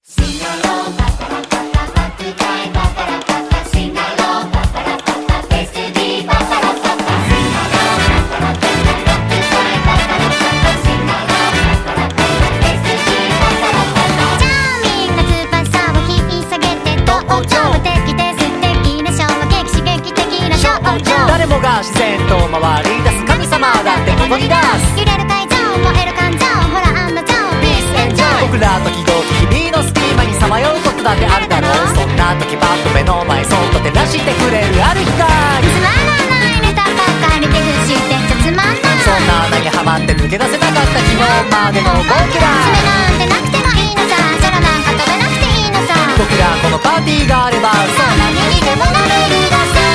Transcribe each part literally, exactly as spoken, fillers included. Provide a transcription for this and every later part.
誰もが自然と回り出す神様だってここに出す。 揺れる会場燃える感情ほら案の定ピースエンジョイ。 僕ら時々日々の隙間にさまようことだってあるだろう。そんな時パッと目の前そっと照らしてくれるある光。 つまらないネタばっかりで不してちゃつまんない。 そんな穴にはまって抜け出せなかった昨日までの僕ら。 爪なんてなくてもいいのさ。空なんか飛べなくていいのさ。 僕らこのパーティーがあればそう何にでもなれるださ。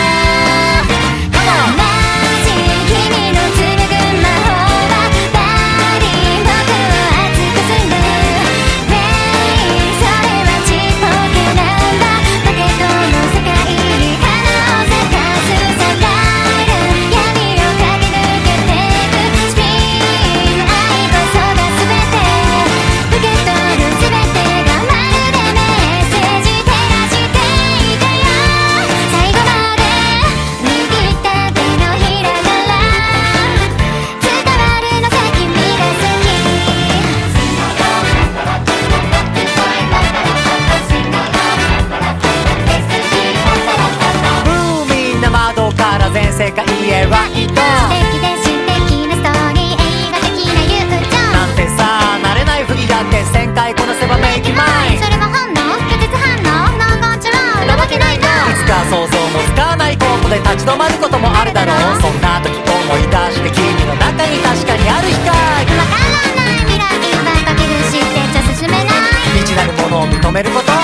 全世界へライト。 素敵で素敵なストーリー映画的な友情なんてさ慣れないふりだってせんかいこなせばメイキマイン。 それは本能拒絶反応ノーゴーチュローなわけないないつか想像もつかないことで立ち止まることもあるだろう。そんな時思い出して君の中に確かにある光。 わからない未来ばかけるしてちゃ進めない。 未知なるものを認めること